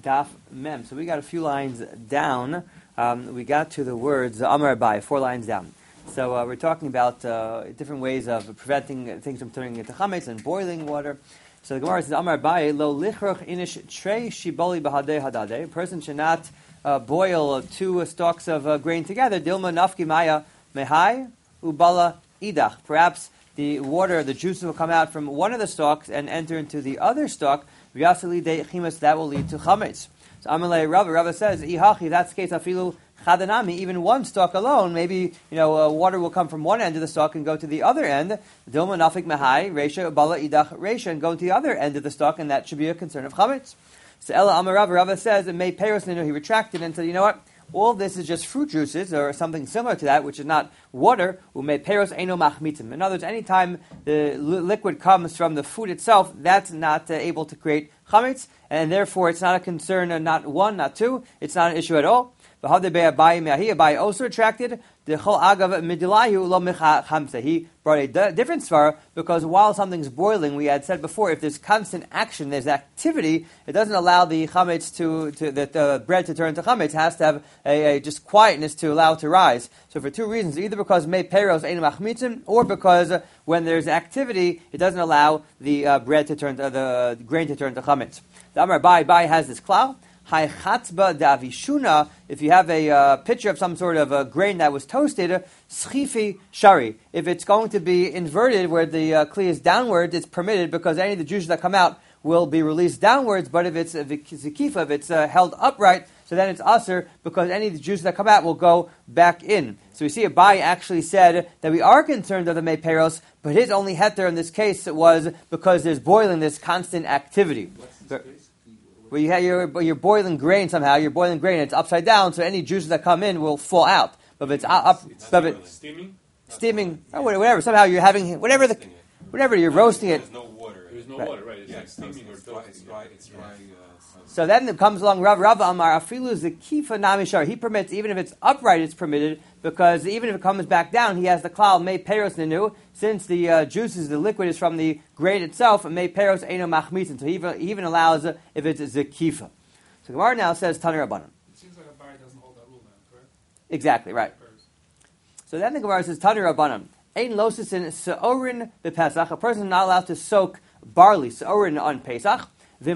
Daf Mem. So we got a few lines down. We got to the words Amar Abai, 4 lines down. So we're talking about different ways of preventing things from turning into chametz and boiling water. So the Gemara says Amar Abai lo lichroch inish trei shiboli bahadei hadadei. A person should not boil 2 stalks of grain together. Dilma nafki maya mehai ubala idach. Perhaps the water, the juices will come out from one of the stalks and enter into the other stalk. That will lead to chametz. So Amalei Rava says, Ihachi, that's the case, afilu chadanami, even one stalk alone, maybe water will come from one end of the stalk and go to the other end. Dilma nafik mehai, resha bala idach resha, and go to the other end of the stalk, and that should be a concern of chametz. So Ella Amar Rava says, it made peros ninu, he retracted and said, you know what? All this is just fruit juices, or something similar to that, which is not water. Ume peros eno machmitim. In other words, anytime the liquid comes from the food itself, that's not able to create chametz, and therefore it's not a concern, not 1, not 2. It's not an issue at all. Abai also retracted. He brought a different svara because while something's boiling, we had said before, if there's constant action, there's activity, it doesn't allow the chametz the bread to turn into chametz. It has to have a just quietness to allow it to rise. So for 2 reasons, either because mei peros ein machmitzim, or because when there's activity, it doesn't allow the bread to turn the grain to turn to chametz. The Amar Bai has this klal. If you have a picture of some sort of a grain that was toasted, schifi shari. If it's going to be inverted, where the kli is downwards, it's permitted because any of the juices that come out will be released downwards. But if it's zikifa, if it's held upright, so then it's aser because any of the juices that come out will go back in. So we see Abai actually said that we are concerned of the mei peros, but his only heter in this case was because there's boiling, there's constant activity. Where you're boiling grain somehow, you're boiling grain, and it's upside down, so any juices that come in will fall out. But if it's steaming, whatever. Somehow you're having whatever you're roasting it. There's no water. There's no water, right? It's like steaming or toasting. It's dry. So then it comes along Rav Amar Afilu Zekifa Namishar. He permits, even if it's upright, it's permitted, because even if it comes back down, he has the klal mei peros nenu. Since the juices, the liquid is from the grain itself, mei peros eno machmitzin. So he even allows if it's Zekifa. So Gemara now says Tanur Rabbanan. It seems like a bar doesn't hold that rule now, correct? Exactly, right. So then the Gemara says Tanur Rabbanan. Ein losisin se'orin bepesach. A person is not allowed to soak barley, se'orin on Pesach.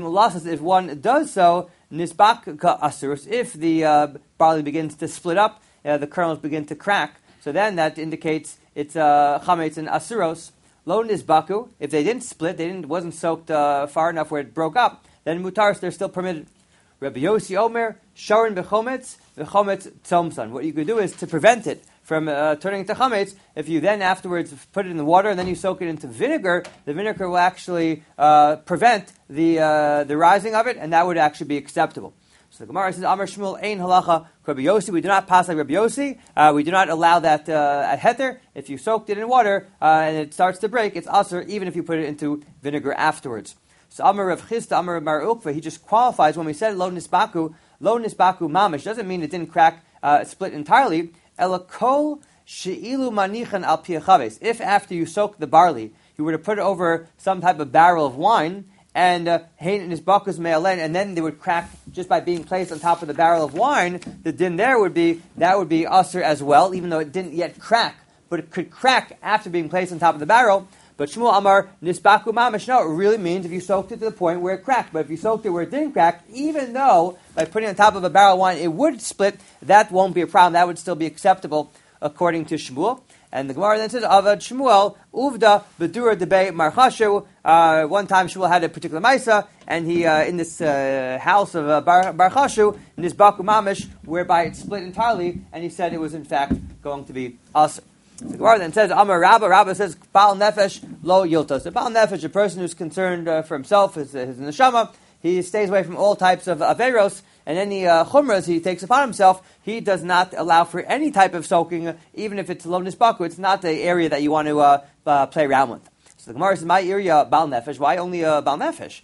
If one does so, nisbak ka asurus. If the barley begins to split up, the kernels begin to crack. So then that indicates it's chametz and asuros. Lo nisbaku. If they didn't split, wasn't soaked far enough where it broke up, then mutaris they're still permitted. Rabbi Yossi Omer sharon bechometz tzomsan. What you could do is to prevent it from turning into chametz. If you then afterwards put it in the water and then you soak it into vinegar, the vinegar will actually prevent the rising of it, and that would actually be acceptable. So the Gemara says, Amar Shmuel ein halacha Rabbi Yossi. We do not pass like Rabbi Yossi. We do not allow that at heter. If you soaked it in water and it starts to break, it's aser even if you put it into vinegar afterwards. So Amar Rav Chisda, Amar Mar Ukva, he just qualifies when we said lo nisbaku mamish. Doesn't mean it didn't crack, split entirely. Elakol she'ilu manichan al piachaves. If after you soak the barley, you were to put it over some type of barrel of wine, and hein nisbakus me'alen, and then they would crack just by being placed on top of the barrel of wine, the din there would be aser as well, even though it didn't yet crack, but it could crack after being placed on top of the barrel. But Shmuel Amar nisbaku mamish, no, it really means if you soaked it to the point where it cracked. But if you soaked it where it didn't crack, even though by putting it on top of a barrel of wine it would split, that won't be a problem. That would still be acceptable according to Shmuel. And the Gemara then says, Avad Shmuel, Uvda, Bedura Debe Marchashu. One time Shmuel had a particular Maisa, and he, in this house of Barchashu, in this Baku Mamish, whereby it split entirely, and he said it was in fact going to be us. The Gemara then says, Amar Rabba says, Baal Nefesh lo yiltos. A Baal Nefesh, a person who's concerned for himself, his neshama, he stays away from all types of averos, and any chumras he takes upon himself, he does not allow for any type of soaking, even if it's lo nisbaku. It's not the area that you want to play around with. So the Gemara says, my area Baal Nefesh. Why only Baal Nefesh?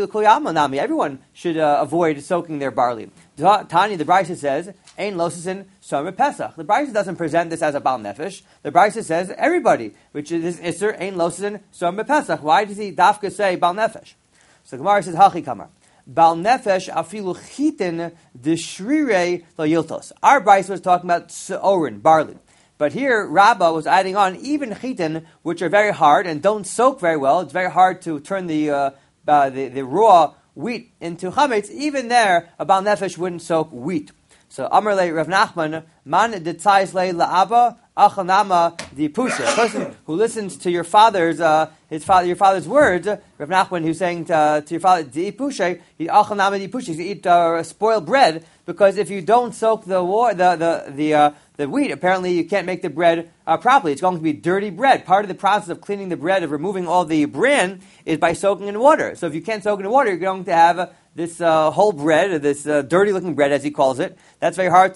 Everyone should avoid soaking their barley. Tani, the Brisa says, Ein losisin somer Pesach. The Brisa doesn't present this as a Baal Nefesh. The Brisa says everybody, which is this Isser, Ein losisin somer Pesach. Why does he dafka say Baal Nefesh? So the Gemara says, Hachi Kamar. Bal nefesh afilu chitin deshrire lo yiltos. Our Brisa was talking about se'orin, barley. But here, Rabbah was adding on even chitin, which are very hard and don't soak very well. It's very hard to turn the raw wheat into chametz. Even there, a bal nefesh wouldn't soak wheat. So Amar le Rav Nachman, man detzais le la'aba achanama di pusha. A person who listens to your your father's words, Rav Nachman, who's saying to your father di pusha, achanama di pusha, you eat spoiled bread, because if you don't soak the wheat, apparently you can't make the bread properly. It's going to be dirty bread. Part of the process of cleaning the bread, of removing all the bran, is by soaking in water. So if you can't soak in water, you're going to have this whole bread, this dirty-looking bread, as he calls it. That's very hard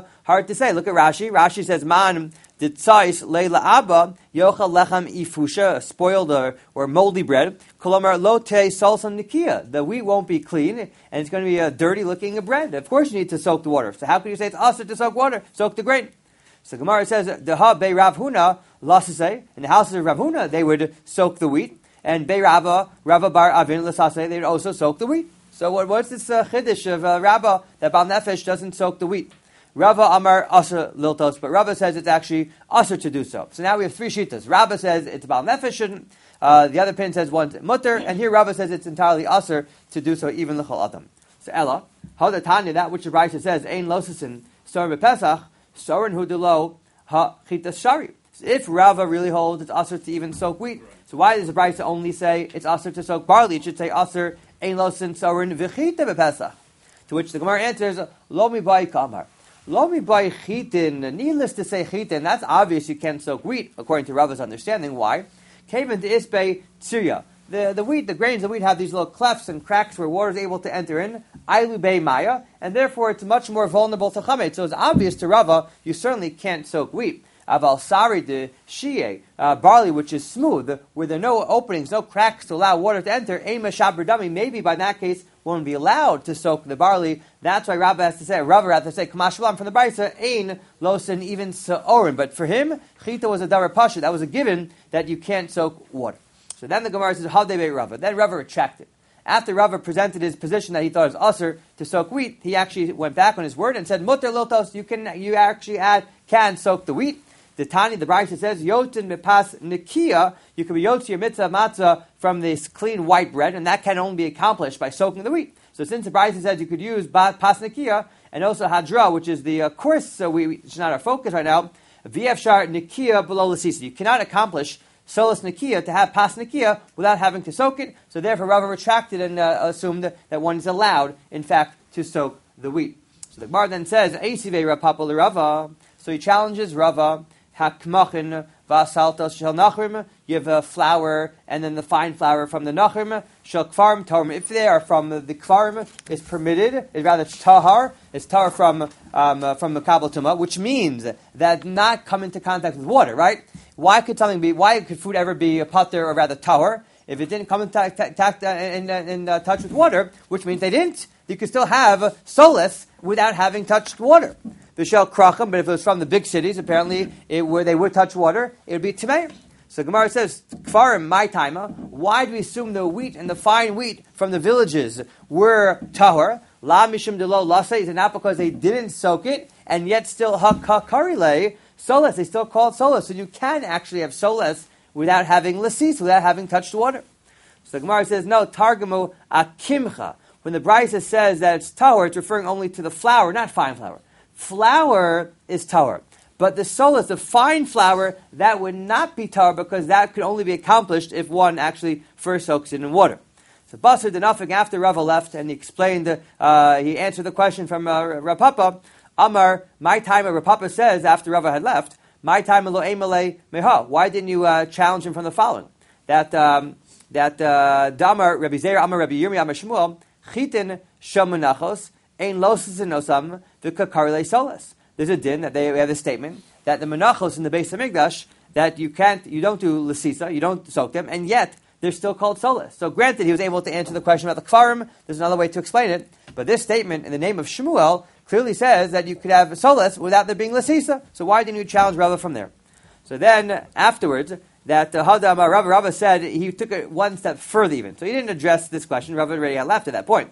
to say. Look at Rashi. Rashi says, "Man ditzais leila abba yochal lechem ifusha," spoiled or moldy bread. Kolomar lote salsam nikia. The wheat won't be clean, and it's going to be a dirty-looking bread. Of course, you need to soak the water. So how can you say it's also to soak water? Soak the grain. So Gemara says, "Deha be Rav Huna lasasei." In the houses of Rav Huna, they would soak the wheat, and be Rava bar Avin lasasei, they would also soak the wheat. So what's this chiddush of Rabbah that Bal Nefesh doesn't soak the wheat? Rava Amar Asa Liltos, but Rava says it's actually Asa to do so. So now we have three shittas. Rava says it's Bal Nefesh shouldn't. The other pin says one's mutter, and here Rava says it's entirely Asa to do so, even l'chol adam. So Ella, how the Tanya, that which the Brisa says, Ein Losisin Sorin Bepesach, Sorin Hudelo Ha Chitas Shari. If Rava really holds it's Asa to even soak wheat, so why does the Brisa only say it's Asa to soak barley? It should say Asa Ein Losin Sorin V'chita Bepesach. To which the Gemara answers, Lo mi bai kamar. Lo mi bai chitin. Needless to say chitin, that's obvious you can't soak wheat, according to Rava's understanding. Why? Kaven to isbe tzirya. The wheat, the grains of wheat have these little clefts and cracks where water is able to enter in. Ailu bei maya, and therefore it's much more vulnerable to chametz. So it's obvious to Rava, you certainly can't soak wheat. Aval sari de shie, barley which is smooth, where there are no openings, no cracks to allow water to enter, ema shaberdami, maybe by that case won't be allowed to soak the barley. That's why Rava has to say Kamashvalam from the Brisa, ein losin even se'orin. But for him, chita was a davar pasha. That was a given that you can't soak water. So then the Gemara says, how they made Rava? Then Rava retracted. After Rava presented his position that he thought it was usher to soak wheat, he actually went back on his word and said, mutter lotos, you actually can soak the wheat. The Tani, the Brisa says, Yotin mipas nikia, you can be yotzi your mitzvah matzah from this clean white bread, and that can only be accomplished by soaking the wheat. So since the Brisa says you could use pas nikia, and also hadra, which is the course, which is not our focus right now, v'efshar nikia below l'sisa. You cannot accomplish solas nikia to have pas nikia without having to soak it, so therefore Rava retracted and assumed that one is allowed, in fact, to soak the wheat. So the Gemara then says, Eisivei Rapapa l'Rava, so he challenges Rava, Hakmachin vasaltos shel nachrim. You have flour and then the fine flour from the nachrim. Shel kfarim torim. If they are from the kfarim, is permitted. It's rather tahar. It's tahar from the kabel tumah, which means that not come into contact with water. Right? Why could food ever be a pater or rather tahar if it didn't come in touch with water? Which means they didn't. You could still have solas without having touched water. V'shel krachim, but if it was from the big cities, apparently they would touch water, it would be tameir. So Gemara says, Kfarim, my timer, why do we assume the wheat and the fine wheat from the villages were tahor? La mishim delo lase, is it not because they didn't soak it, and yet still hakarile, solas, they still call it solas. So you can actually have solas without having lasis, without having touched water. So the Gemara says, no, targemu akimcha. When the Brisa says that it's tahor, it's referring only to the flour, not fine flour. Flour is tahor, but the solas, the fine flour, that would not be tahor because that could only be accomplished if one actually first soaks it in water. So Basar did nothing after Rava left, and he explained, he answered the question from Rav Papa. Amar, my time, Rav Papa says after Rava had left, my time lo emale meha. Why didn't you challenge him from the following? That Damar Rabbi Zera, Amar Rabbi Yirmi, Amar Shmuel, chitin shamunachos. Ein losas and nosam v'kakarle solas. There's a din that we have a statement that the menachos in the Beis Hamikdash that you don't do l'sisa, you don't soak them, and yet they're still called solas. So granted, he was able to answer the question about the kfarim. There's another way to explain it, but this statement in the name of Shmuel clearly says that you could have solas without there being l'sisa. So why didn't you challenge Rava from there? So then afterwards, that Rava said he took it one step further even. So he didn't address this question. Rava already had left at that point.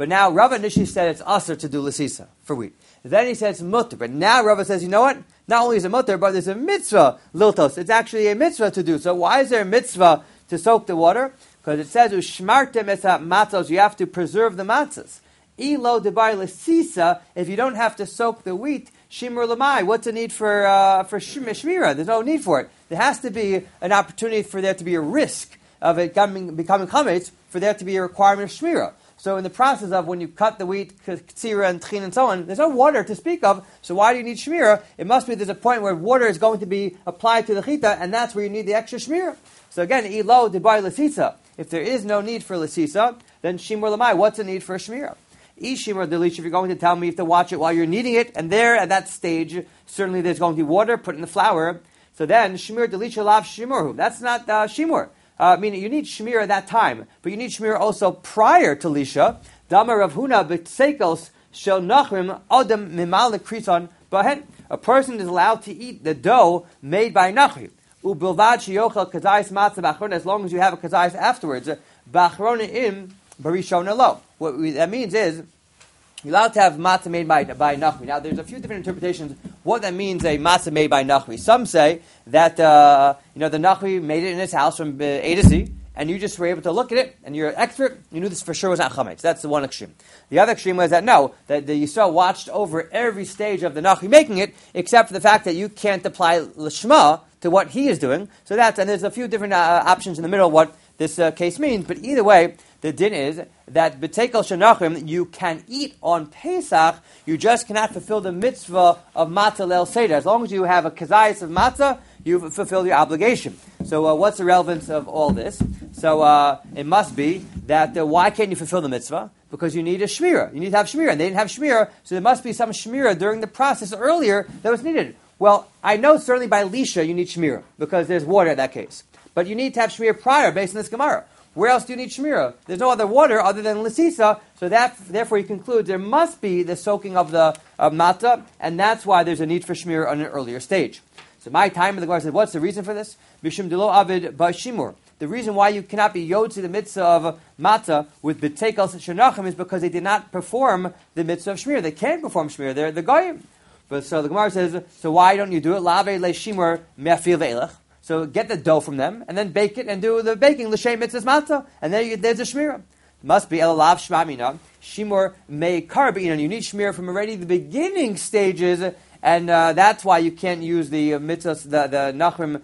But now Rava initially said it's usher to do Lasisa for wheat. Then he says mutter. But now Rava says, you know what? Not only is it mutter, but there's a mitzvah, liltos. It's actually a mitzvah to do. So why is there a mitzvah to soak the water? Because it says, ushmartem es matzos, you have to preserve the matzahs. Ilo debar Lasisa, if you don't have to soak the wheat, shimur lamai, what's the need for shmira? There's no need for it. There has to be an opportunity for there to be a risk of it becoming chametz, for there to be a requirement of shmira. So in the process of when you cut the wheat, ktsira and tchin and so on, there's no water to speak of, so why do you need shmira? It must be there's a point where water is going to be applied to the chita, and that's where you need the extra shmira. So again, ilo debar lasisa. If there is no need for lasisa, then shimur lamai, what's the need for shmira? Ishimur delish, if you're going to tell me you have to watch it while you're kneading it, and there at that stage, certainly there's going to be water put in the flour, so then shmir delish lav shimurhu. That's not shimur. Meaning you need shmir at that time, but you need shmir also prior to lisha. Damar Rav Huna b'tseikos shel nachrim adam mimal krison bahen. A person is allowed to eat the dough made by nachri. Ubilvad sheyochel kazayis matzah b'achrona, as long as you have a kazayis afterwards. B'achrona im barishona lo. What that means is you're allowed to have matzah made by nachri. Now, there's a few different interpretations what that means, a matzah made by nachri. Some say that the nachri made it in his house from A to Z, and you just were able to look at it, and you're an expert, you knew this for sure was not chametz. That's the one extreme. The other extreme was that no, that the Yisrael watched over every stage of the nachri making it, except for the fact that you can't apply lishma to what he is doing. So and there's a few different options in the middle of what this case means, but either way, the din is that b'tekel shenachrim you can eat on Pesach, you just cannot fulfill the mitzvah of matzah leil seder. As long as you have a kazayis of matzah, you've fulfilled your obligation. So what's the relevance of all this? So it must be that why can't you fulfill the mitzvah? Because you need a shmira. You need to have shmira, and they didn't have shmira, so there must be some shmira during the process earlier that was needed. Well, I know certainly by lisha you need shmira, because there's water in that case. But you need to have shmira prior based on this Gemara. Where else do you need shmira? There's no other water other than lasisa, so therefore he concludes there must be the soaking of the matzah, and that's why there's a need for shmira on an earlier stage. So my time in the Gemara said, what's the reason for this? Bishum delo avid b'shimur. The reason why you cannot be yotzi the mitzvah of matzah with b'tekel shenachim is because they did not perform the mitzvah of shmira. They can't perform shmira. They're the goyim. But so the Gemara says, so why don't you do it? Lave le shimur me'afil ve'elach. So get the dough from them, and then bake it, and do the baking, l'shem mitzvahs matzah, and then there's a shmira. Must be elalav shmamina, shimur mei karbin, and you need shmira from already the beginning stages, and that's why you can't use the mitzvahs, the nachrim,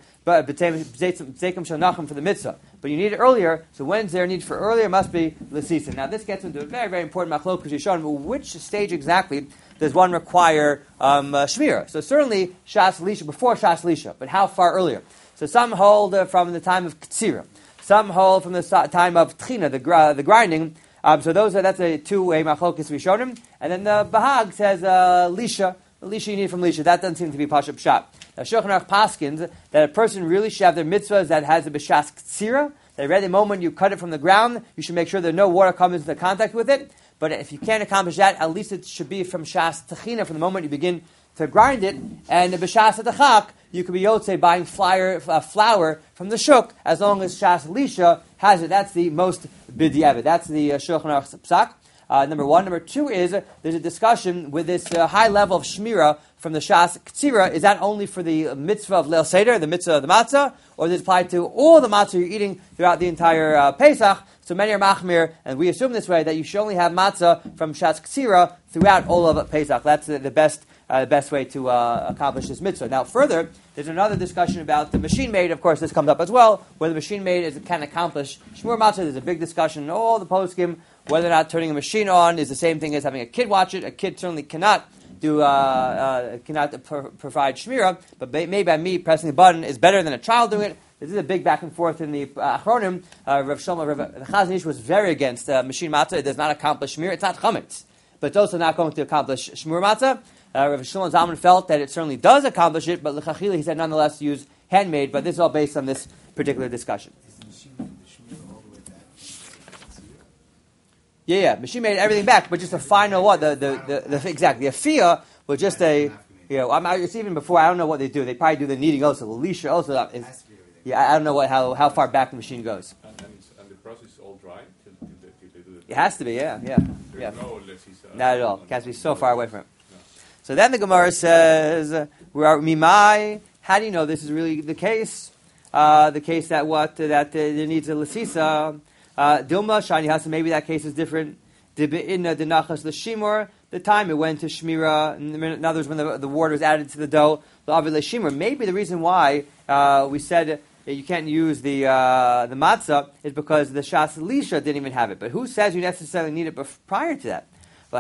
b'tzekim shel nachrim for the mitzvah. But you need it earlier, so when's there a need for earlier? Must be l'sisa. Now this gets into a very, very important machlok, because Yishon, which stage exactly does one require shmira? So certainly shas lisha, before shas lisha, but how far earlier? So some hold from the time of ktsira, some hold from the time of tchina, the grinding. So that's a two-way machlokes rishonim. And then the Bahag says lisha. The lisha you need from lisha. That doesn't seem to be pashup pshat. Now Shulchan Aruch paskins that a person really should have their mitzvahs that has a b'shas ktsira. That right the moment you cut it from the ground, you should make sure that no water comes into contact with it. But if you can't accomplish that, at least it should be from shas tchina, from the moment you begin to grind it, and the b'shas atachak, you could be yotze buying flour from the shuk, as long as shas lisha has it. That's the most b'di'evet. That's the Shulchan Aruch psak. Number one. Number two is there's a discussion with this high level of shmira from the shas ktsira. Is that only for the mitzvah of leil seder, the mitzvah of the matzah, or does it apply to all the matzah you're eating throughout the entire Pesach? So many are machmir, and we assume this way that you should only have matzah from shas ktsira throughout all of Pesach. That's the best way to accomplish this mitzvah. Now, further, there's another discussion about the machine made. Of course, this comes up as well. Whether the machine made can accomplish shmur matzah. There's a big discussion in all the poskim whether or not turning a machine on is the same thing as having a kid watch it. A kid certainly cannot provide shmira, but made by me pressing the button is better than a child doing it. This is a big back and forth in the Achronim. Rav Chazon Ish was very against machine matzah. It does not accomplish shmira. It's not chametz, but it's also not going to accomplish shmur matzah. Rav Shlomo Zalman felt that it certainly does accomplish it, but l'chachila he said nonetheless use handmade. But this is all based on this particular discussion. Yeah. Machine made everything back, but just a final what exactly the afia was just a it's even before. I don't know what they do. They probably do the kneading also, the lisha also. I don't know how far back the machine goes. And the process is all dry till they do the It has to be, yeah. There's no Lefisa. Not at all. It has to be so far away from it. No. So then the Gemara says, Mimai, how do you know this is really the case? The case that there needs a Lasisa. Dilma, Shani Hasan, maybe that case is different. Dib'inna dinachas l'shimur, the time it went to Shmira, in other words, when the water was added to the dough, the Avi l'shimur. Maybe the reason why we said you can't use the matzah is because the Shas Lisha didn't even have it. But who says you necessarily need it prior to that? But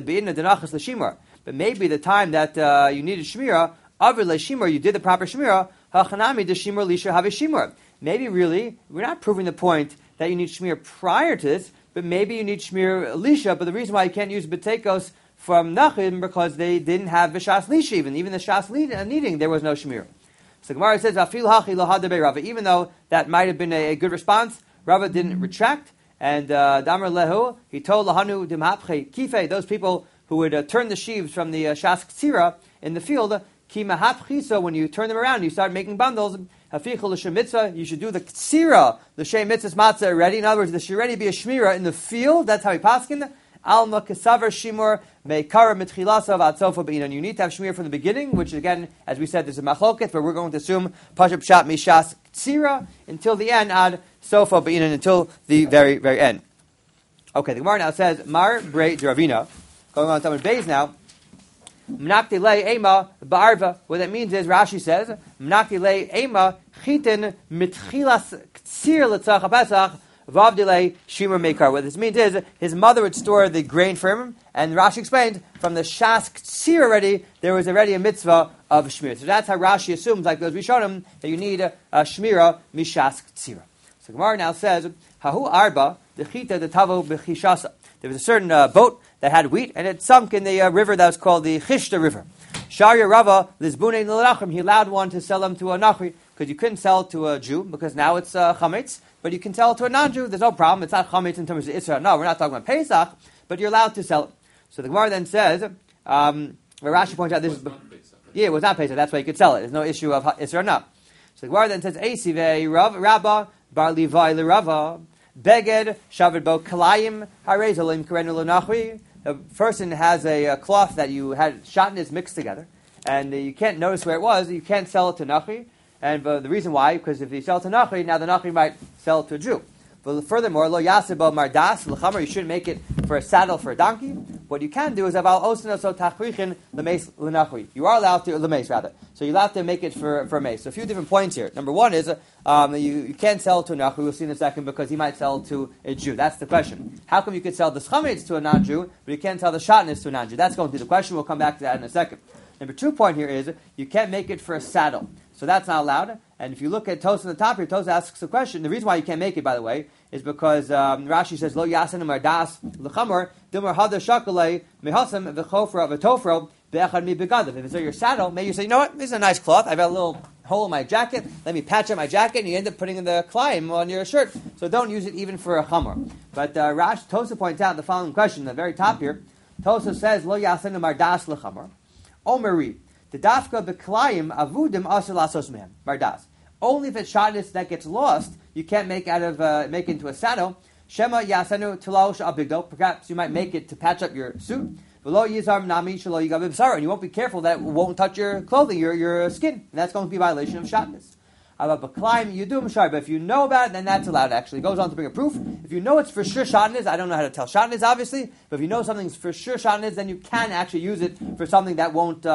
maybe the time that you needed Shmira, Avi l'shimur, you did the proper Shmira, hachanami de shimur lisha have shimur. Maybe really, we're not proving the point that you need Shmir prior to this, but maybe you need Shmir Lisha, but the reason why you can't use B'tekos from Nachim because they didn't have V'shas Lisha even the Shas kneading, there was no Shmir. So Gemara says, Afil hachi lo hadabe Rava, even though that might have been a good response, Rava didn't retract, and Damar Lehu, he told Lahanu Dimhapche Kife, those people who would turn the sheaves from the Shas Ktsira in the field, Ki Mahapchiso, when you turn them around, you start making bundles, you should do the ktsira, the shem mitzvahs matzah already. In other words, there should already be a shmira in the field. That's how we paskin. Alma kesaver shimur meikara mitchilasav atzofa beinan. You need to have shmira from the beginning, which again, as we said, there's a machloket, but we're going to assume pashup shat mishas ktsira until the end ad sofa beinan, until the very very end. Okay, the Gemara now says Mar Brei Dravina. Going on to Talmud Beis now. Mnakti le ema ba'arva. What that means is, Rashi says, Mnakti le ema chitin mitchilas ktsir l'tzach ha'pesach vavdile shimur meikar. What this means is, his mother would store the grain for him, and Rashi explained, from the shas ktsir already, there was already a mitzvah of shmir. So that's how Rashi assumes, like those we showed him, that you need a shmira mishas ktsira. So Gemara now says, Hahu arba, the chita the tavo b'chishasa. There was a certain boat that had wheat, and it sunk in the river that was called the Chishta River. Sharia Rava, Lizbune L'Nachrim, he allowed one to sell them to a Nachri, because you couldn't sell to a Jew, because now it's Chametz, but you can sell it to a non-Jew, there's no problem, it's not Chametz in terms of Isra. No, we're not talking about Pesach, but you're allowed to sell it. So the Gemara then says, Rashi points out this is... Yeah, it was not Pesach, that's why you could sell it. There's no issue of Isra or not. So the Gemara then says, Eisive Rabba, Bar Levi L'Rava, Beged, Shavid Bo Kalayim, Harez Olim Karenu L'Nachri. A person has a cloth that you had shatnez mixed together, and you can't notice where it was. You can't sell it to Nachri, and the reason why, because if you sell it to Nachri, now the Nachri might sell it to a Jew. But furthermore, lo yasebo mardas l'chamer, you shouldn't make it for a saddle for a donkey. What you can do is aval osenoso tachrichin lemeis l'nachri. You are allowed to lemeis rather. So you're allowed to make it for a mace. So a few different points here. Number one is you can't sell it to a nachri. We'll see in a second because he might sell it to a Jew. That's the question. How come you could sell the chametz to a non-Jew, but you can't sell the shatnez to a non-Jew? That's going to be the question. We'll come back to that in a second. Number 2 point here is you can't make it for a saddle. So that's not allowed. And if you look at Tos on the top here, Tos asks the question. The reason why you can't make it, by the way, is because Rashi says, Lo yasen mardas l'chamor, dimar hada shakalei, mehasem v'chofra v'tofro, be'echad mi begadav. If it's on your saddle, maybe you say, you know what, this is a nice cloth. I've got a little hole in my jacket. Let me patch up my jacket, and you end up putting in the klaim on your shirt. So don't use it even for a chamor. But Tosa points out the following question, at the very top here. Tosa says, Lo yasen mardas l'chamor. Omeri, the dafka b'klayim avudim asur lasos mehem, mardas. Only if it's shatnez that gets lost, you can't make make it into a saddle. Shema yasenu talosh abigdo. Perhaps you might make it to patch up your suit. V'lo yizar nami shelo yigav b'sara, and you won't be careful that it won't touch your clothing, your skin, and that's going to be a violation of shatnez. But if you know about it, then that's allowed. Actually, it goes on to bring a proof. If you know it's for sure shatnez, I don't know how to tell shatnez, obviously, but if you know something's for sure shatnez, then you can actually use it for something that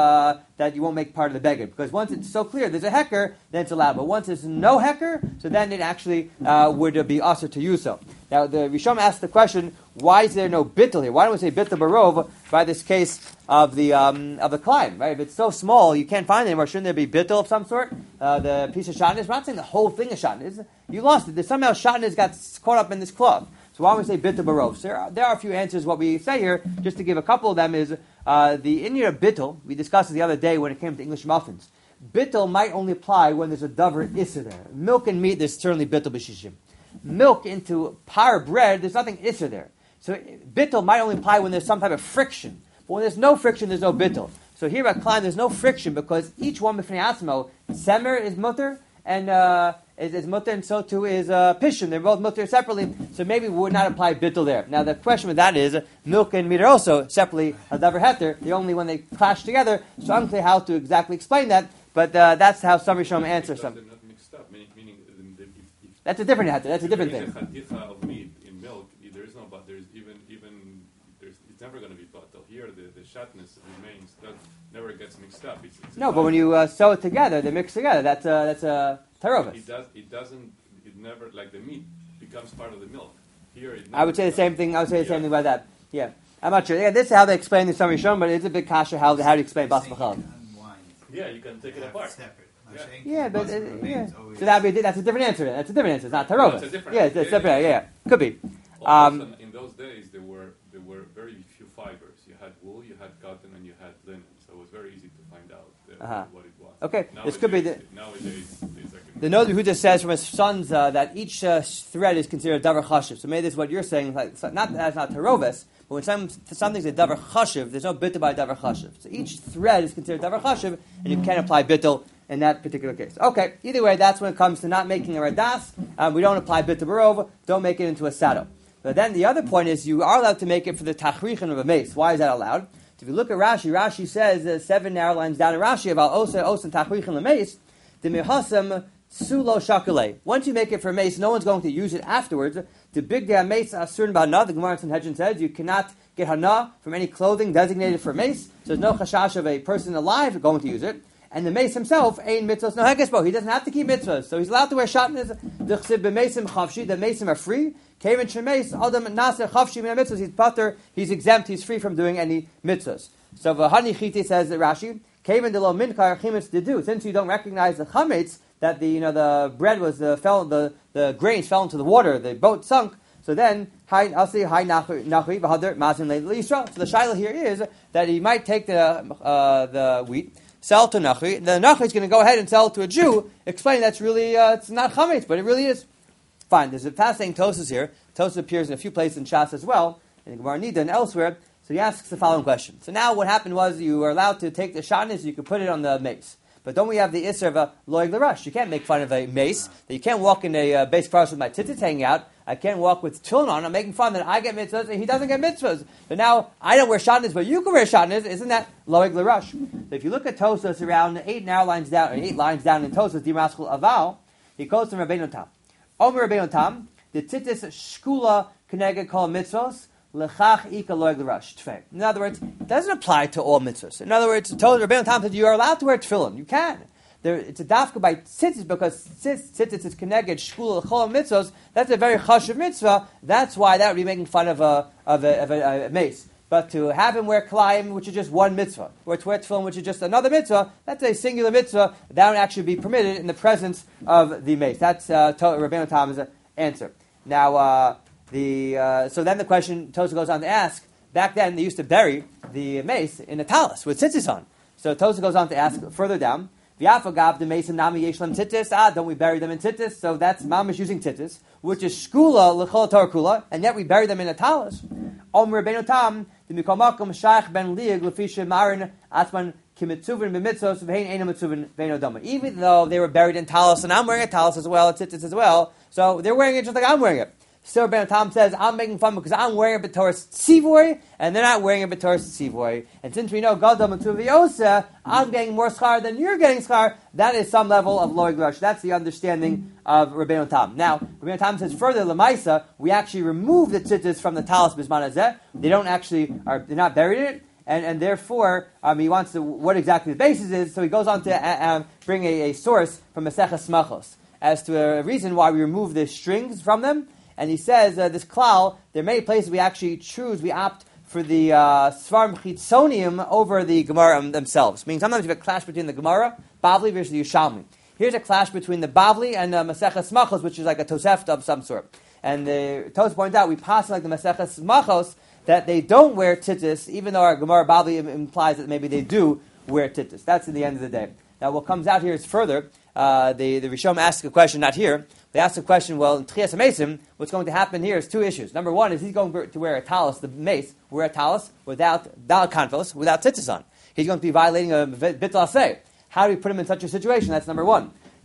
you won't make part of the beged. Because once it's so clear there's a hecker, then it's allowed. But once there's no hecker, so then it actually would be usher to use so. Now the Rishon asked the question, why is there no bittul here? Why don't we say bittul barov by this case of the climb? Right? If it's so small, you can't find it anymore. Shouldn't there be bittul of some sort? The piece of shatnez. We're not saying the whole thing is shatnez. You lost it. Somehow shatnez got caught up in this cloth. So why don't we say bittul barov? So there are a few answers. What we say here, just to give a couple of them, is the Indian of bittul. We discussed it the other day when it came to English muffins. Bittul might only apply when there's a davar issa there. Milk and meat, there's certainly bittul b'shishim. Milk into par bread, there's nothing issa there. So bittul might only apply when there's some type of friction. But when there's no friction, there's no bittul. So here at Klein, there's no friction because each one b'fnei atzmo, semer is mutter and is mutter, and so too is pishim. They're both mutter separately, so maybe we would not apply bittul there. Now the question with that is milk and meat are also separately a davar heter. They're only when they clash together. So unclear how to exactly explain that, but that's how some Rishonim answer some. They're not mixed up, meaning That's a different heter. That's a different thing. Chaticha of meat in milk, there is no but. There's it's never going to be batel. Here the shatness remains. That never gets mixed up. It's No, but when you sew it together, they mix together. That's a tarovas. It never, like the meat becomes part of the milk. Here, I would say the same thing. I would say the same thing about that. Yeah, I'm not sure. Yeah, this is how they explain the Summary Shom, but it's a big kasha how to explain bas b'chalav. Yeah, you can take it apart. Separate. Yeah, but yeah. So that's a different answer. That's a different answer. It's not tarovas. Yeah, it's separate. Yeah, could be. In those days, there were very few fibers. You had wool, you had cotton, and you had linen. So it was very easy to find out what it was. Okay, this could be nowadays. The Noda who just says from his sons that each thread is considered a davar chashiv. So maybe this is what you're saying. Like, not that's not tarovis, but when something's a davar chashiv, there's no bittul by davar chashiv. So each thread is considered davar chashiv, and you can't apply bittul in that particular case. Okay, either way, that's when it comes to not making a radas. We don't apply bittul barov. Don't make it into a saddle. But then the other point is you are allowed to make it for the tachrichin of a mace. Why is that allowed? So if you look at Rashi says 7 narrow lines down in Rashi about osa and tachrichin the mace. The mehasam sulo shakale. Once you make it for a mace, no one's going to use it afterwards. The big mace asurn ba'na. The Gemara in Sanhedrin says you cannot get hana from any clothing designated for mace. So there's no chashash of a person alive going to use it. And the mace himself ain't mitzvahs no hegesbo. He doesn't have to keep mitzvahs, so he's allowed to wear shatnez. The chsib b'meisim chavshi. The meisim are free. Kevin shemeis adam naser chavshi min mitzvahs. He's pater. He's exempt. He's free from doing any mitzvahs. So v'hani chiti says that Rashi. Kevin de lo minkar chimetz dedu. Since you don't recognize the chametz that the bread was the grains fell into the water, the boat sunk. So then I'll say hi nachri v'hader mazin le'Yisrael. So the shaila here is that he might take the wheat. Sell to Nachri. The Nachri is going to go ahead and sell it to a Jew, explain that's really, it's not chametz, but it really is. Fine. There's a fascinating Tosas here. Tosas appears in a few places in Shas as well, in Gemara Nida and elsewhere. So he asks the following question. So now what happened was you were allowed to take the shatnez, you could put it on the mace. But don't we have the isser of a loig l'rush? You can't make fun of a mace. You can't walk in a base forest with my tzitzit hanging out. I can't walk with tefillin on. I'm making fun that I get mitzvahs and he doesn't get mitzvahs. But now I don't wear shatnez, but you can wear shatnez. Isn't that loig l'rush? So if you look at Tosas around 8 lines down in Tosas, Dimaskul Aval, he quotes from Rabbeinu Tam. Omer Rabbeinu Tam, the tzitzis shkula keneged kol mitzvos. In other words, it doesn't apply to all mitzvahs. In other words, Rabbeinu Tam said you are allowed to wear tefillin. You can. It's a dafka by tzitzis because tzitzis is connected shkula chol mitzvahs. That's a very chashuv mitzvah. That's why that would be making fun of a mace. But to have him wear kalayim, which is just one mitzvah, or to wear tefillin, which is just another mitzvah, that's a singular mitzvah. That would actually be permitted in the presence of the mace. That's Rabbeinu Tam's answer. Now. So then the question Tosafos goes on to ask, back then they used to bury the mace in a talus with tzitzis on. So Tosafos goes on to ask further down, V'afagav the mace and nami yeshlam tzitzis, don't we bury them in tzitzis? So that's mamish using tzitzis, which is shkula l'chol Torah kula, and yet we bury them in a talus. Omer Rabbeinu Tam, the mikomakom shaykh ben liig l'fisha marin atman kimitzuvin b'mitzvos v'hein eina mitzuvin v'eino dama. Even though they were buried in talus, and I'm wearing a talus as well, a tzitzis as well, so they're wearing it just like I'm wearing it. Still, Rabbeinu Tam says, I'm making fun because I'm wearing a B'toras Tzivoy, and they're not wearing a B'toras Tzivoy. And since we know Gadol Mitzvah V'yosa, I'm getting more schar than you're getting schar, that is some level of loig rush. That's the understanding of Rabbeinu Tam. Now, Rabbeinu Tam says further, Lamaisa, we actually remove the tzitzis from the talis Bizman Hazeh. They don't actually, they're not buried in it. And therefore, he wants to, what exactly the basis is, so he goes on to bring a source from Maseches Smachos as to a reason why we remove the strings from them. And he says, this klal, there are many places we actually we opt for the Svarim Chitzonium over the Gemara themselves. Meaning sometimes you have a clash between the Gemara, Bavli versus the Yushalmi. Here's a clash between the Bavli and the Maseches Machos, which is like a Tosefta of some sort. And the Tos points out, we pass like the Maseches Machos, that they don't wear tzitzis, even though our Gemara Bavli implies that maybe they do wear tzitzis. That's in the end of the day. Now what comes out here is further, the Rishon asks a question, not here. They ask the question, well, in Tchias HaMesim, what's going to happen here is two issues. Number one is he's going to wear a talus, the mace, wear a talus without dal kanfos, without tzitzis on. He's going to be violating a bittul aseh. How do we put him in such a situation? That's number one.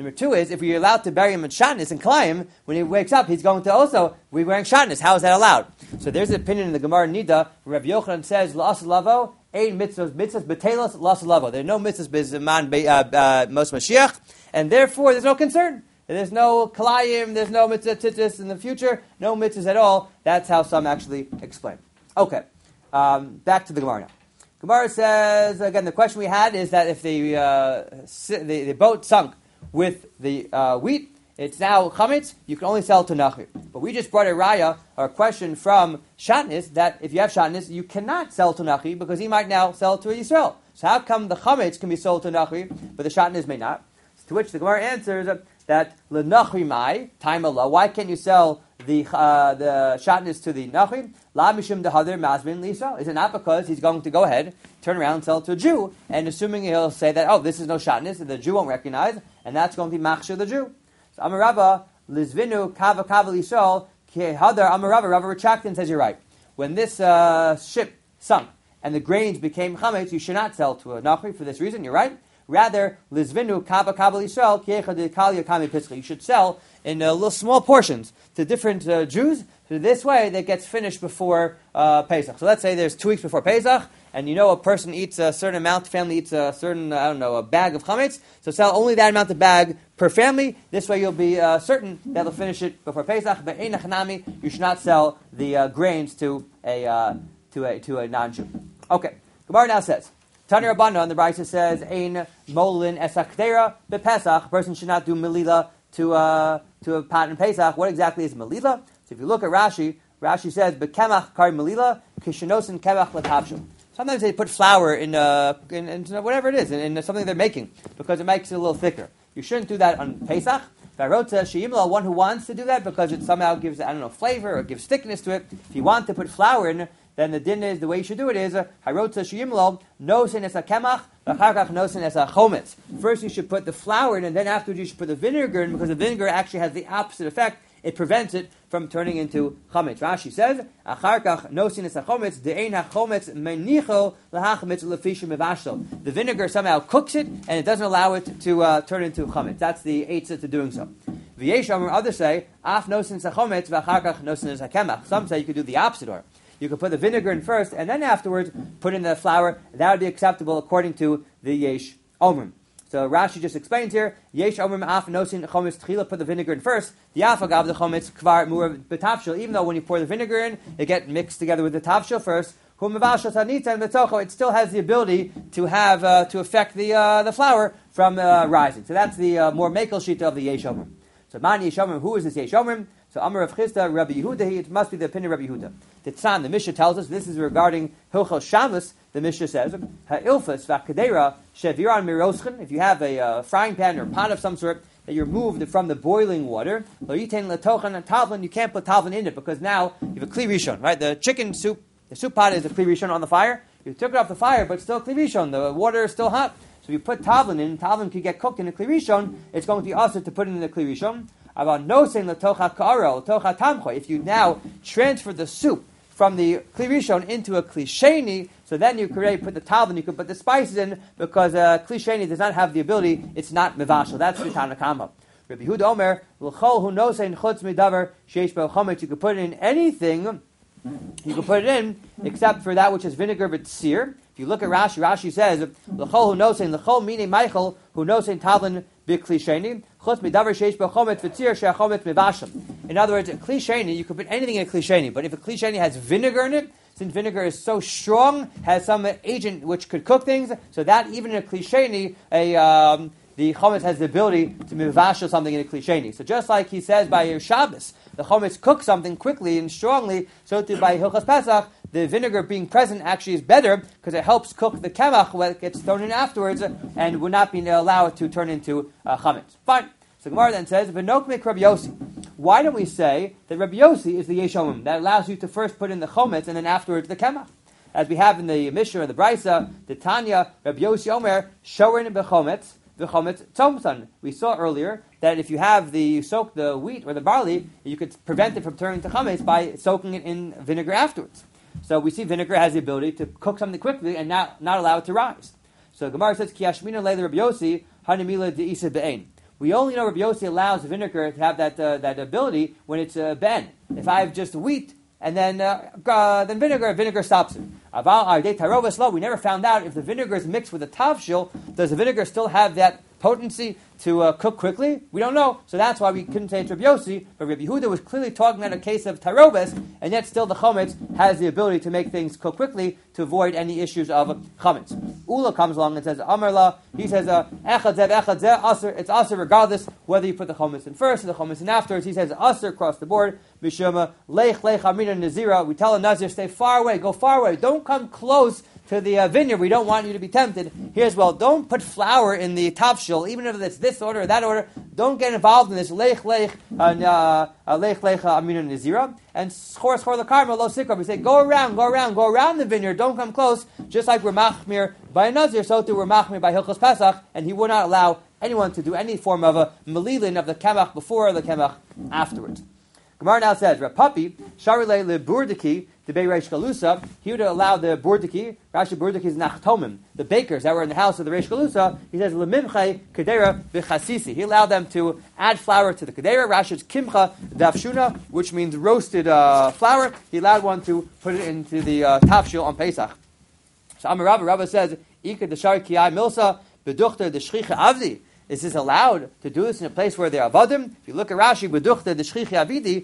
Number two is, if we're allowed to bury him in shatnez and klayim, when he wakes up, he's going to also be wearing shatnez. How is that allowed? So there's an opinion in the Gemara Nida, where Rabbi Yochanan says, La'as lavo, ein mitzvahs betelos, la'as lavo. There are no mitzvahs b'zman mos Mashiach, and therefore there's no concern. There's no kalayim, there's no mitzvah tzitzis in the future, no mitzvahs at all. That's how some actually explain. Okay, back to the Gemara now. Gemara says, again, the question we had is that if the boat sunk with the wheat, it's now chametz, you can only sell to nachri. But we just brought a raya, or a question from shatnez, that if you have shatnez, you cannot sell to nachri because he might now sell to a Yisrael. So how come the chametz can be sold to nachri, but the shatnez may not? To which the Gemara answers that lenachri mai time Allah. Why can't you sell the shatnez to the nachri? La mishum dehader mazmin lisa. Is it not because he's going to go ahead, turn around, and sell it to a Jew, and assuming he'll say that, oh, this is no shatnez, and the Jew won't recognize, and that's going to be machshir the Jew. So Amarava lizvinu kava lisol kehadar Amarava. Rava retracted and says you're right. When this ship sunk and the grains became chametz, you should not sell to a nachri for this reason. You're right. Rather, lizvinu kava lisol kehadar kami pischa. You should sell in little small portions to different Jews. So this way, that gets finished before Pesach. So let's say there's 2 weeks before Pesach, and you know a person eats a certain amount, family eats a certain, a bag of chametz, so sell only that amount of bag per family. This way you'll be certain that they'll finish it before Pesach. But ein achanami, you should not sell the grains to a non-Jew. Okay, Gemara now says, Tani Rabbanan, the Brisa says, ein molin esakdera bepesach, a person should not do melila to a pot in Pesach. What exactly is melila? So if you look at Rashi, Rashi says, "Bekemach kar melila kishenosin kemach latavshel." Sometimes they put flour in whatever it is, in something they're making, because it makes it a little thicker. You shouldn't do that on Pesach. Varota sheimla, one who wants to do that because it somehow gives, flavor or gives thickness to it. If you want to put flour in, then the din is, the way you should do it is, harotza sheimla, nosin es kemach, v'charkach nosin es chometz. First you should put the flour in, and then afterwards you should put the vinegar in, because the vinegar actually has the opposite effect. It prevents it from turning into chametz. Rashi says, "Acharkach nosin es hachometz de'ein hachometz menicho lahachometz lefisha mevashel." The vinegar somehow cooks it, and it doesn't allow it to turn into chametz. That's the eitzah to doing so. V'yesh amar, others say, "Af nosin es hachometz v'acharkach nosin es hakemach." Some say you could do the opposite order. You could put the vinegar in first, and then afterwards put in the flour. That would be acceptable according to the yesh omrim. So Rashi just explains here, Yesh Omrim Af Nosin Chometz Tchila, put the vinegar in first. The Afagav the Chometz Kvar Murav Betavshel. Even though when you pour the vinegar in, it gets mixed together with the tavshel first. It still has the ability to have to affect the flour from rising. So that's the more makel shita of the Yesh Omrim. So Man Yesh Omrim, who is this Yesh Omrim? So Amar Rav Chisda, Rabbi Yehuda, it must be the opinion of Rabbi Yehuda. The Tzan, the Mishnah tells us, this is regarding Hilchos Shabbos, the Mishnah says, Ha'ilfas v'akadera sheviran miroschen, if you have a frying pan or pot of some sort that you removed from the boiling water, lo yitain letochan tavlin, you can't put tavlin in it because now you have a kli rishon, right? The chicken soup, the soup pot is a kli rishon on the fire. You took it off the fire, but still kli rishon, the water is still hot. So if you put tavlin in, tavlin could get cooked in a kli rishon, it's going to be also to put it in the kli rishon. If you now transfer the soup from the kli rishon into a kli sheni, so then you could put the tavlin, you could put the spices in, because kli sheni does not have the ability, it's not mevashel. That's the Tanakama. Rabbi Yehuda Omer, l'chol hu nosein chutz midavar sheish bo chometz, you could put it in anything, you can put it in, except for that which is vinegar but sear. If you look at Rashi, Rashi says, l'chol hu nosein, l'chol mine Michael, hu nosein tavlin b'kli sheni, chutz midavar sheish bo chometz v'tzir she'achometz mevashel. In other words, a kli sheni, you could put anything in a kli sheni, but if a kli sheni has vinegar in it, since vinegar is so strong, has some agent which could cook things, so that even in a kli sheni, the chometz has the ability to mivashel something in a kli sheni. So just like he says by Shabbos, the chometz cooks something quickly and strongly, so too by Hilchos Pesach, the vinegar being present actually is better because it helps cook the kemach when it gets thrown in afterwards and would not be allowed to turn into chametz. Fine. So Gemara then says, "V'nokmek Rabbi Yossi." Why don't we say that Rabbi Yossi is the Yesh Omrim that allows you to first put in the chometz and then afterwards the kemach, as we have in the Mishnah or the Brisa, the Tanya, Rabbi Yossi Omer shorin bechometz v'chometz tzomsan. We saw earlier that if you soak the wheat or the barley, you could prevent it from turning to chametz by soaking it in vinegar afterwards. So we see vinegar has the ability to cook something quickly and not allow it to rise. So Gemara says, "Ki Yashmina le'le Rabbi Yossi hanimila de'isa be'ein." We only know Rabbi Yossi allows vinegar to have that ability when it's ben. If I have just wheat and then vinegar stops it. We never found out if the vinegar is mixed with the tavshil, does the vinegar still have that potency to cook quickly? We don't know, so that's why we couldn't say it's Rabbi Yossi, but Rabbi Yehuda was clearly talking about a case of tarobas, and yet still the chametz has the ability to make things cook quickly to avoid any issues of chametz. Ula comes along and says, Amarla, he says, echad zeh, aser, it's aser regardless whether you put the chametz in first or the chametz in afterwards. He says, aser across the board, mishuma, lech amina nazira, we tell a nazir, stay far away, go far away, don't come close to the vineyard. We don't want you to be tempted. Here's, don't put flour in the tavshil, even if it's this order or that order. Don't get involved in this lech amina nazira. And schor the karma lo sikra. We say, go around the vineyard. Don't come close. Just like we're machmir by a nazir, so too we're machmir by Hilchos Pesach, and he would not allow anyone to do any form of a melilin of the kemach before or the kemach afterwards. Gemara now says, Rapapi, Sharilei le Burdiki, the Bei Reish Galusa, he would allow the Burdiki, Rashi Burdiki is Nachtomim, the bakers that were in the house of the Reish Galusa, he says, Lemimchai Kedera B'chasisi. He allowed them to add flour to the Kedera. Rashi's Kimcha Dafshuna, which means roasted flour. He allowed one to put it into the tafshil on Pesach. So Amar Rabba says, Ika Deshari Kiai Milsa, Beduchter Deshchicha Avdi. Is this allowed to do this in a place where there are avadim? If you look at Rashi, B'duchta d'shchichi avidi,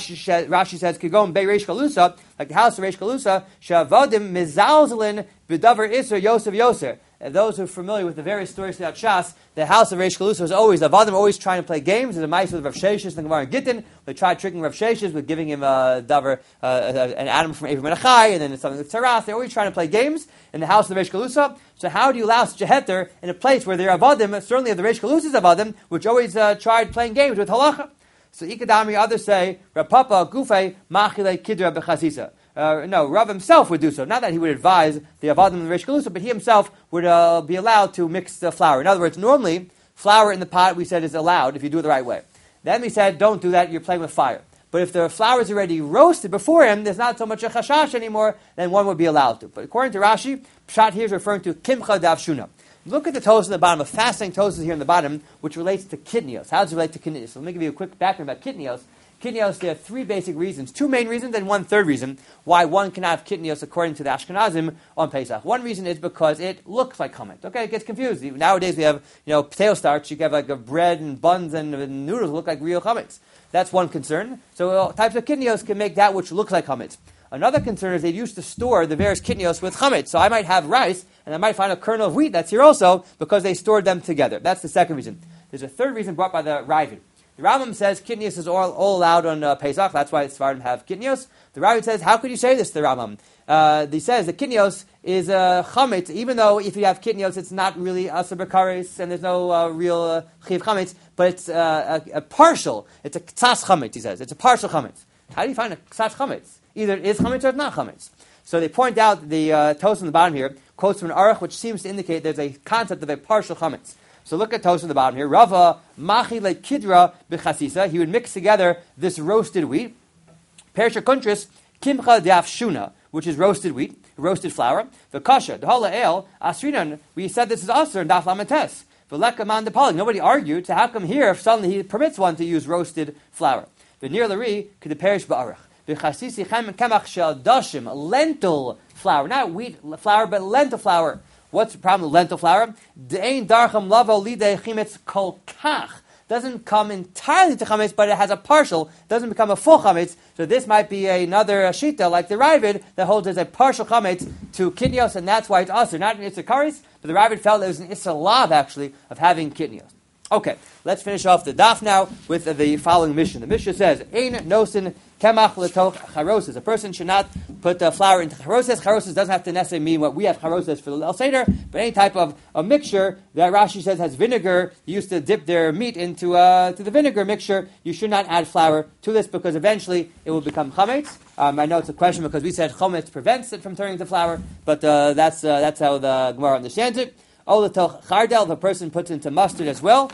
Rashi says, Kigom bei Reish Galusa, like the house of Reish Galusa, she'avadim mizalzelin b'davar iser Yosef Yoser. And those who are familiar with the various stories throughout Shas, the house of Reish Galusa was always, avadim always trying to play games. There's a mice with Rav Sheshes and the Gemara in Gittin. They tried tricking Rav Sheshes with giving him a davar, an animal from Avraham Menachai, and then something with Taras. They're always trying to play games in the house of the Reish Galusa. So how do you allow such a heter in a place where there are avadim, certainly of the Reish Galusa's avadim, which always tried playing games with halacha? So Ikadami, others say, Rav Papa Gufei Machile Kidra B'chasisa. No, Rav himself would do so. Not that he would advise the avadim and the Reish Galusa, but he himself would be allowed to mix the flour. In other words, normally, flour in the pot, we said, is allowed if you do it the right way. Then we said, don't do that, you're playing with fire. But if the flour is already roasted before him, there's not so much a chashash anymore, then one would be allowed to. But according to Rashi, Pshat here is referring to Kimcha Davshuna. Look at the Tosas at the bottom, a fascinating Tosas here in the bottom, which relates to kidneos. How does it relate to kidneos? So let me give you a quick background about kidneos. Kidneos, there are three basic reasons, two main reasons and one third reason why one cannot have kidneos according to the Ashkenazim on Pesach. One reason is because it looks like chametz. Okay, it gets confused. Nowadays we have, potato starch, you can have like a bread and buns and noodles look like real chametz. That's one concern. So types of kidneos can make that which looks like chametz. Another concern is they used to store the various kidneos with chametz. So I might have rice and I might find a kernel of wheat that's here also because they stored them together. That's the second reason. There's a third reason brought by the Ravid. The Rambam says kidneos is all allowed on Pesach. That's why Sfardim have kidneos. The Ravid says, how could you say this to the Rambam? He says the kidneos is chametz, even though if you have kidneos, it's not really aser b'kares and there's no real chiv chametz, but it's a partial. It's a ktsas chametz. He says it's a partial chametz. How do you find a ktsas chametz? Either it is chametz or it's not chametz. So they point out the toast on the bottom here quotes from an aruch, which seems to indicate there's a concept of a partial chametz. So look at toast on the bottom here. Rava machi le kidra b'chasisa. He would mix together this roasted wheat. Perisha kuntris kimcha deafshuna, which is roasted wheat, roasted flour. The kasha, the hala el, asrinan. We said this is aser and daf lamates. The lekaman depali. Nobody argued. So how come here if suddenly he permits one to use roasted flour? The near lari could the perish ba'arach. The chasisi kemach shel dashim, lentil flour, not wheat flour, but lentil flour. What's the problem with lentil flour? De'ein darcham lavo lidei chimetz kol kach. Doesn't come entirely to chametz, but it has a partial, doesn't become a full chametz. So this might be another shita, like the Ravid, that holds as a partial chametz to kidneos, and that's why it's aser, not an Isser Karis, but the Ravid felt it was an Isser Lav, actually, of having kidneos. Okay, let's finish off the daf now with the following mission. The mission says, Ein nosin kemach letoch charoses. A person should not put flour into charoses. Charoses doesn't have to necessarily mean what we have charoses for the Leil Seder, but any type of a mixture that Rashi says has vinegar, you used to dip their meat into to the vinegar mixture, you should not add flour to this because eventually it will become chametz. I know it's a question because we said chametz prevents it from turning to flour, but that's how the Gemara understands it. Olatoch chardel, if a person puts into mustard as well.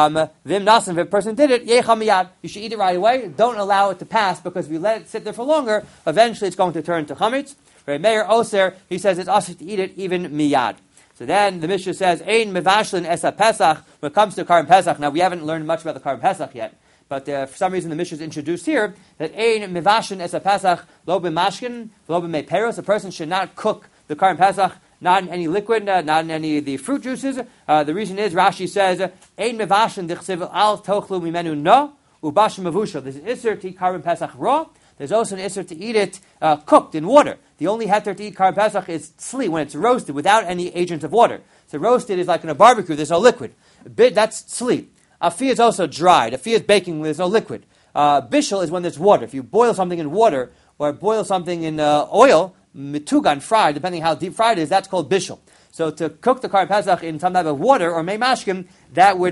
Vim nasim, if a person did it, yecha miyad. You should eat it right away. Don't allow it to pass because if you let it sit there for longer, eventually it's going to turn to chametz. Meir Oser, he says it's also to eat it even miyad. So then the Mishnah says, Ein mevashlin esa Pesach, when it comes to Karban Pesach. Now we haven't learned much about the Karban Pesach yet, but for some reason the Mishnah is introduced here, that Ein mevashlin esa Pesach, lo b'mashkin, lo b'mei peros, a person should not cook the Karban Pesach, not in any liquid, not in any of the fruit juices. The reason is, Rashi says, Ein mevashlin dichsiv al tochlu mimenu no, ubashim mavusha. There's an isser to eat Karban Pesach raw. There's also an isser to eat it cooked in water. The only heter to eat Karban Pesach is tzli, when it's roasted without any agent of water. So roasted is like in a barbecue, there's no liquid. That's tzli. Afi is also dried. Afi is baking, there's no liquid. Bishul is when there's water. If you boil something in water, or boil something in oil, mitugan, fried, depending how deep fried it is, that's called bishul. So to cook the Karban Pesach in some type of water, or mei mashkim, that would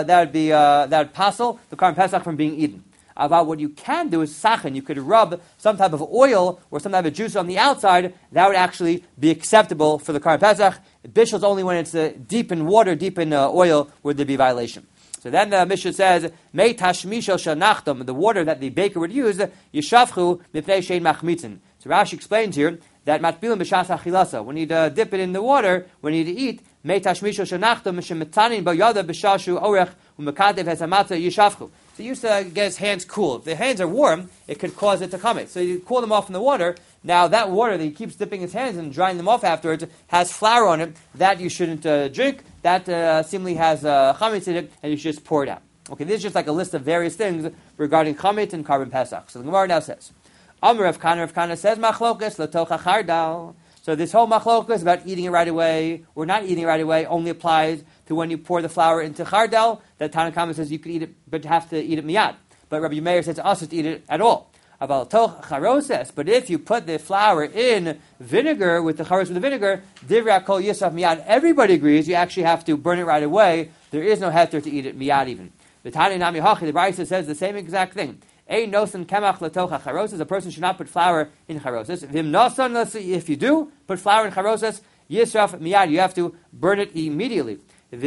passel the Karban Pesach from being eaten. About what you can do is sachin. You could rub some type of oil or some type of juice on the outside. That would actually be acceptable for the Karban Pesach. Bishul is only when it's deep in water, deep in oil, would there be violation. So then the Mishnah says, Mei tashmisho shanachtam, the water that the baker would use, yishafchu mipnei shein machmitzin. So Rashi explains here that matbilim b'shas achilasa, when you dip it in the water, when you eat, Mei tashmisho shanachtam, mishemetanin b'yada b'shashu orech u'mekadev hesamatza yishafchu. So he used to get his hands cool. If the hands are warm, it could cause it to come. So you cool them off in the water. Now that water that he keeps dipping his hands and drying them off afterwards has flour on it. That you shouldn't drink. That seemingly has chametz in it, and you should just pour it out. Okay, this is just like a list of various things regarding chametz and Karban Pesach. So the Gemara now says, Amar Rav Kana says, Machlokas latocha chardal. So this whole machlokas about eating it right away or not eating it right away only applies to when you pour the flour into chardal. That Tanna Kama says you could eat it, but have to eat it miyad. But Rabbi Meir says also to eat it at all. About toch charoses. But if you put the flour in vinegar with the charos with the vinegar, divrei kol yisaf miyad. Everybody agrees you actually have to burn it right away. There is no heter to eat it miyad even. The Tani Nami Hachi, the Brisa says the same exact thing. Ein nosan kemach latocha charoses. A person should not put flour in charoses. Vim nosan, let's see, if you do put flour in charoses, yisraf miyad. You have to burn it immediately. If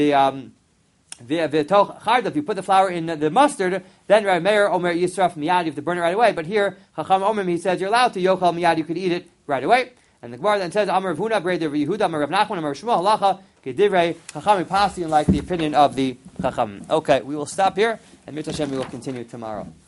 you put the flour in the mustard, then Rabbi Meir Omer Yisraf Miyad, you have to burn it right away. But here, Chacham Omer, he says you're allowed to Yochal Miyad, you could eat it right away. And the Gemara then says, Amar Rav Huna, Brei Rav Yehuda, Amar Rav Nachman, Amar Shmuel, Halacha, Kedivrei Chacham Pasi, like the opinion of the Chacham. Okay, we will stop here, and Mitzvah Hashem we will continue tomorrow.